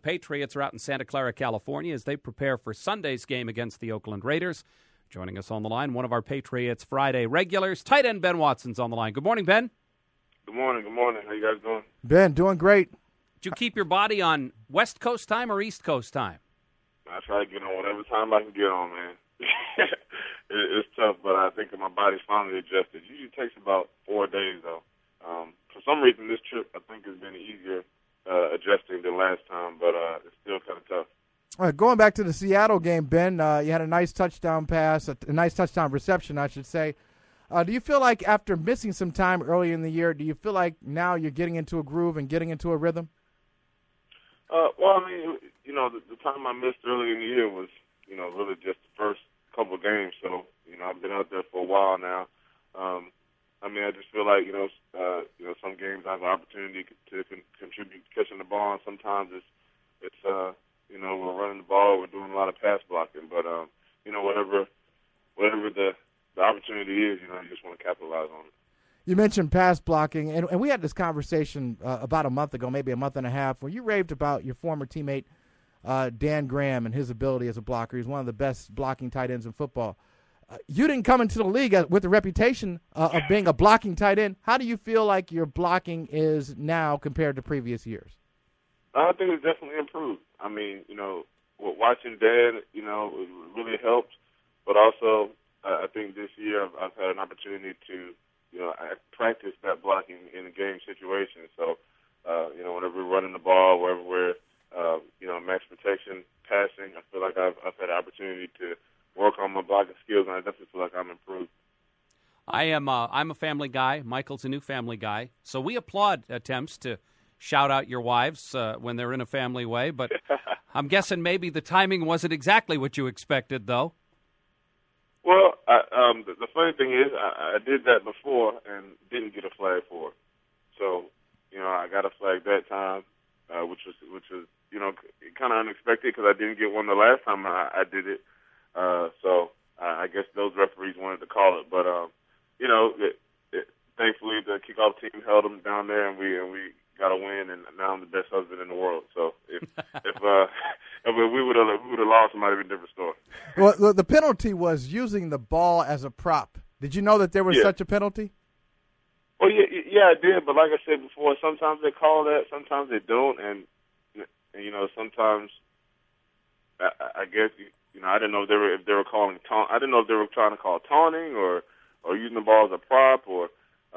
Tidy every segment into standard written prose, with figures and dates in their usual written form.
Patriots are out in Santa Clara, California, as they prepare for Sunday's game against the Oakland Raiders. Joining us on the line, one of our Patriots Friday regulars, tight end Ben Watson's on the line. Good morning, Ben. Good morning. Good morning. How you guys doing? Ben, doing great. Did you keep your body on West Coast time or East Coast time? I try to get on whatever time I can get on, man. It's tough, but I think my body's finally adjusted. It usually takes about 4 days, though. For some reason, this trip, I think, has been easier adjusting than last time, but it's still kind of tough. All right, going back to the Seattle game, Ben, you had a nice touchdown pass, a nice touchdown reception, I should say. Do you feel like after missing some time earlier in the year, do you feel like now you're getting into a groove and getting into a rhythm? Well, I mean, the time I missed earlier in the year was, really just the first couple of games. So, I've been out there for a while now. I just feel like, some games I have an opportunity to contribute catching the ball, and sometimes it's we're running the ball, we're doing a lot of pass blocking. But, whatever the opportunity is, you just want to capitalize on it. You mentioned pass blocking, and we had this conversation about a month ago, maybe a month and a half, where you raved about your former teammate, Dan Graham, and his ability as a blocker. He's one of the best blocking tight ends in football. You didn't come into the league with the reputation of being a blocking tight end. How do you feel like your blocking is now compared to previous years? I think it's definitely improved. I mean, watching Dan, it really helped. But also, I think this year I've had an opportunity to, I practice that blocking in a game situation. So, whenever we're running the ball, wherever we're, max protection, passing, I feel like I've had an opportunity to work on my blocking skills, and I definitely feel like I'm improved. I'm a family guy. Michael's a new family guy. So we applaud attempts to shout out your wives when they're in a family way. But I'm guessing maybe the timing wasn't exactly what you expected, though. Well, the funny thing is I did that before and didn't get a flag for it. So, I got a flag that time, which was kind of unexpected because I didn't get one the last time I did it. So I guess those referees wanted to call it, but thankfully the kickoff team held them down there, and we got a win, and now I'm the best husband in the world. So if we would have lost, it might have been a different story. Well, the penalty was using the ball as a prop. Did you know that there was such a penalty? Well, yeah, I did, but like I said before, sometimes they call that, sometimes they don't, and sometimes I guess. I didn't know if they were calling taunt. I didn't know if they were trying to call taunting or using the ball as a prop or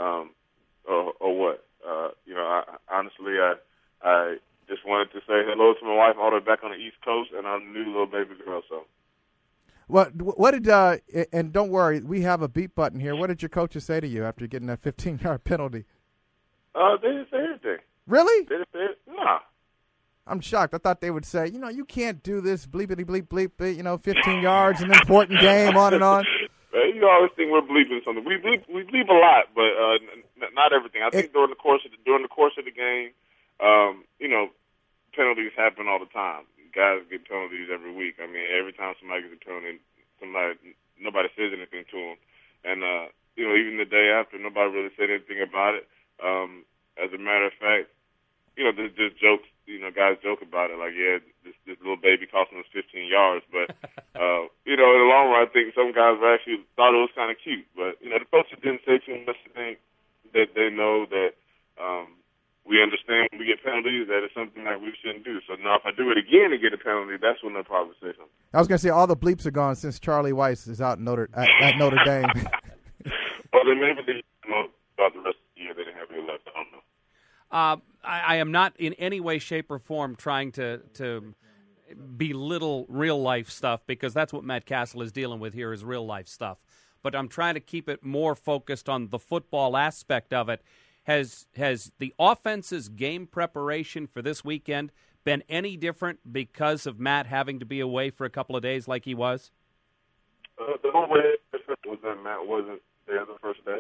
what. Honestly, I just wanted to say hello to my wife all the way back on the East Coast, and our new little baby girl. So, what did and don't worry, we have a beep button here. What did your coaches say to you after getting that 15-yard penalty? They didn't say anything. Really? They didn't say it. Nah. I'm shocked. I thought they would say, you can't do this, bleepity bleep bleep, 15 yards, an important game, on and on. You always think we're bleeping something. We bleep a lot, but not everything. I think during the course of the game, penalties happen all the time. Guys get penalties every week. I mean, every time somebody gets a penalty, nobody says anything to them, and even the day after, nobody really said anything about it. As a matter of fact, there's jokes. Guys joke about it, like, this little baby costing us 15 yards. But, in the long run, I think some guys actually thought it was kind of cute. But, the coaches didn't say too much. I think that they know that we understand when we get penalties that it's something that we shouldn't do. So now if I do it again and get a penalty, that's when they'll probably say something. I was going to say, all the bleeps are gone since Charlie Weiss is out at Notre Dame. Well, then maybe they know about the rest of the year. They didn't have any left. I don't know. I am not in any way, shape, or form trying to belittle real-life stuff, because that's what Matt Castle is dealing with here is real-life stuff. But I'm trying to keep it more focused on the football aspect of it. Has the offense's game preparation for this weekend been any different because of Matt having to be away for a couple of days like he was? The whole way was that Matt wasn't there the first day.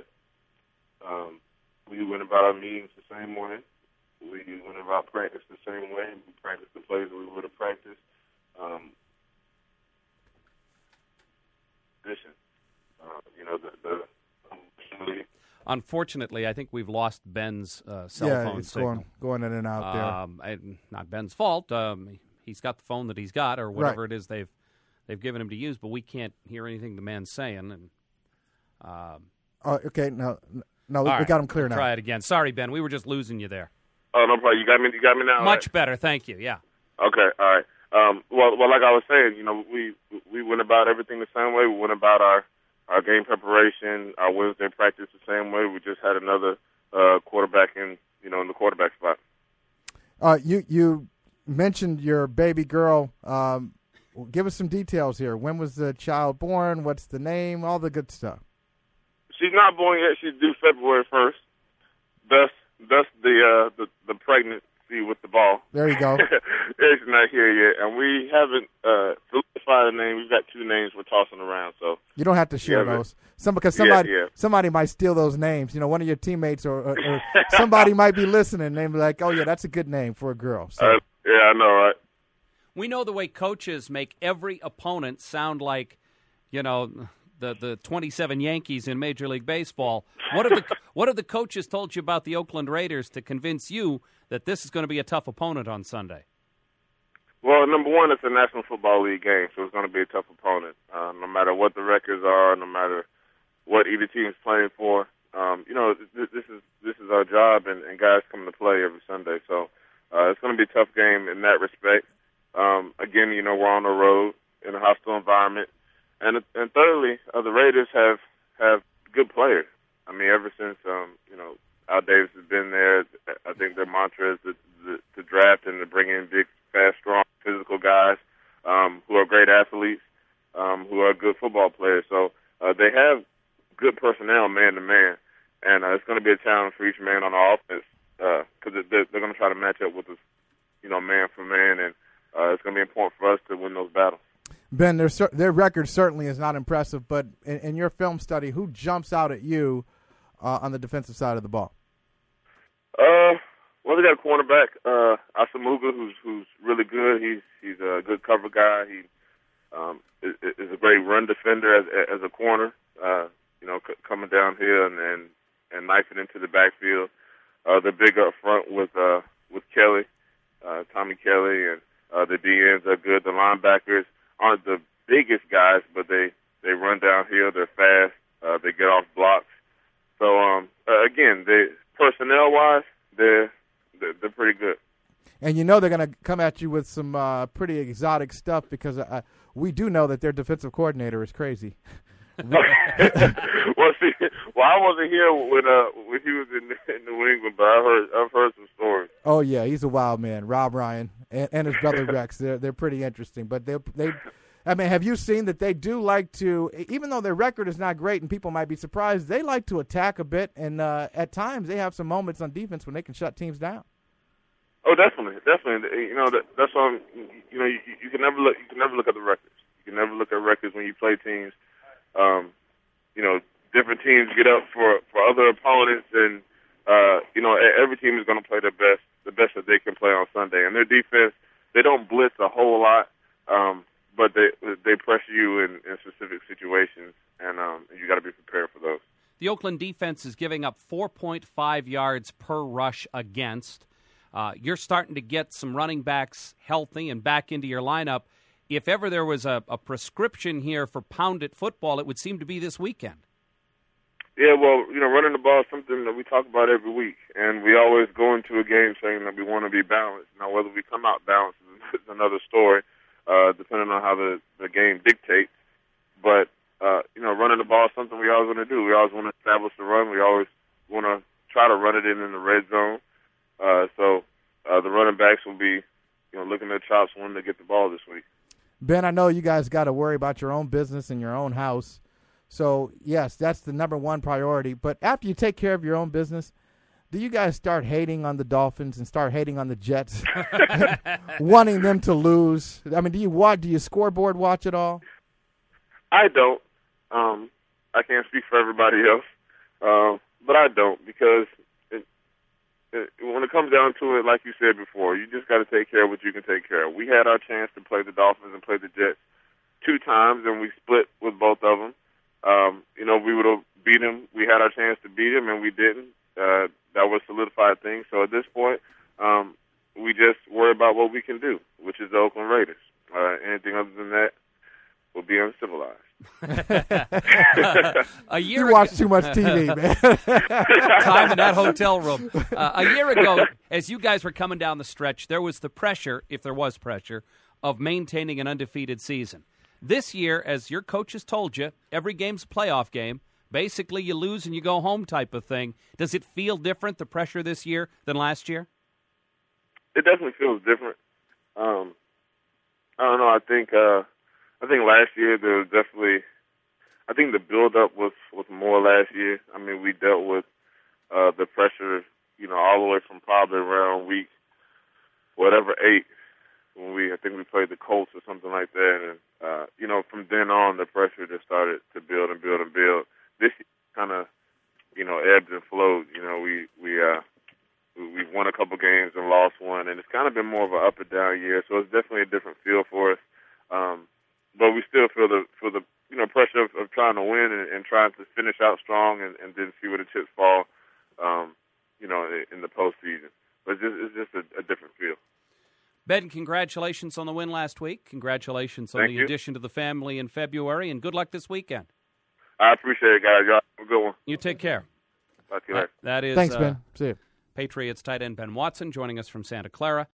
We went about our meetings the same way. We went about practice the same way. We practiced the plays that we would have practiced. Listen, Unfortunately, I think we've lost Ben's cell phone it's signal. going in and out there. Not Ben's fault. He's got the phone that he's got, or whatever it is they've given him to use, but we can't hear anything the man's saying. And okay, no, we right, got him clear now. Try it again. Sorry, Ben, we were just losing you there. Oh, no problem. You got me now. Much better, thank you. Yeah. Okay, all right. Well, like I was saying, we went about everything the same way. We went about our game preparation, our Wednesday practice the same way. We just had another quarterback in the quarterback spot. You mentioned your baby girl. Give us some details here. When was the child born? What's the name? All the good stuff. She's not born yet. She's due February 1st. Thus the pregnancy with the ball. There you go. It's not here yet, and we haven't solidified a name. We've got 2 names we're tossing around. So you don't have to share those. Because somebody might steal those names. One of your teammates or somebody might be listening. And they be like, "Oh yeah, that's a good name for a girl." So. Yeah, I know, right? We know the way coaches make every opponent sound like, the 27 Yankees in Major League Baseball. What have the coaches told you about the Oakland Raiders to convince you that this is going to be a tough opponent on Sunday? Well, number one, it's a National Football League game, so it's going to be a tough opponent. No matter what the records are, no matter what either team is playing for, this is our job, and guys come to play every Sunday. So it's going to be a tough game in that respect. Again, we're on the road in a hostile environment. And thirdly, the Raiders have good players. I mean, ever since Al Davis has been there, I think their mantra is to draft and to bring in big, fast, strong, physical guys who are great athletes, who are good football players. So they have good personnel, man to man, and it's going to be a challenge for each man on the offense because they're going to try to match up with us, man for man, and it's going to be important for us to win those battles. Ben, their record certainly is not impressive, but in your film study, who jumps out at you on the defensive side of the ball? Well, they got a cornerback, Asamuga, who's really good. He's a good cover guy. He is a great run defender as a corner. Coming down here and knifing into the backfield. They're big up front with Kelly, Tommy Kelly, and the DNs are good. The linebackers aren't the biggest guys, but they run downhill. They're fast. They get off blocks. So again, personnel wise, they're pretty good. And they're going to come at you with some pretty exotic stuff because we do know that their defensive coordinator is crazy. I wasn't here when he was in New England, but I've heard some stories. Oh yeah, he's a wild man, Rob Ryan, and his brother Rex. They're pretty interesting, but they. I mean, have you seen that they do like to, even though their record is not great and people might be surprised, they like to attack a bit, and at times they have some moments on defense when they can shut teams down. Oh, definitely. That's why you can never look at the records. You can never look at records when you play teams. Different teams get up for other opponents, and every team is going to play the best that they can play on Sunday. And their defense, they don't blitz a whole lot, but they pressure you in specific situations, and you got to be prepared for those. The Oakland defense is giving up 4.5 yards per rush against. You're starting to get some running backs healthy and back into your lineup. If ever there was a prescription here for pound-it football, it would seem to be this weekend. Yeah, well, running the ball is something that we talk about every week, and we always go into a game saying that we want to be balanced. Now, whether we come out balanced is another story, depending on how the game dictates. But, running the ball is something we always want to do. We always want to establish the run. We always want to try to run it in the red zone. So the running backs will be, looking at chops wanting to get the ball this week. Ben, I know you guys got to worry about your own business and your own house. So, yes, that's the number one priority. But after you take care of your own business, do you guys start hating on the Dolphins and start hating on the Jets, wanting them to lose? I mean, do you scoreboard watch at all? I don't. I can't speak for everybody else, but I don't because when it comes down to it, like you said before, you just got to take care of what you can take care of. We had our chance to play the Dolphins and play the Jets 2 times, and we split with both of them. We would have beat him. We had our chance to beat him, and we didn't. That was solidified thing. So at this point, we just worry about what we can do, which is the Oakland Raiders. Anything other than that will be uncivilized. You watch too much TV, man. Time in that hotel room. A year ago, as you guys were coming down the stretch, there was the pressure, if there was pressure, of maintaining an undefeated season. This year, as your coach has told you, every game's a playoff game. Basically, you lose and you go home type of thing. Does it feel different, the pressure this year, than last year? It definitely feels different. I don't know. I think last year there was definitely. I think the build-up was more last year. I mean, we dealt with the pressure, all the way from probably around week 8 when I think we played the Colts or something like that, and from then on the pressure just started to build and build and build. This kind of ebbed and flowed. We've won a couple games and lost one, and it's kind of been more of an up and down year. So it's definitely a different feel for us. But we still feel the pressure of trying to win and trying to finish out strong and then see where the chips fall, in the postseason. But it's just a different feel. Ben, congratulations on the win last week. Congratulations on the addition to the family in February, and good luck this weekend. I appreciate it, guys. Y'all have a good one. You take care. Talk to you later. That is Thanks, Ben. See you. Patriots tight end Ben Watson joining us from Santa Clara.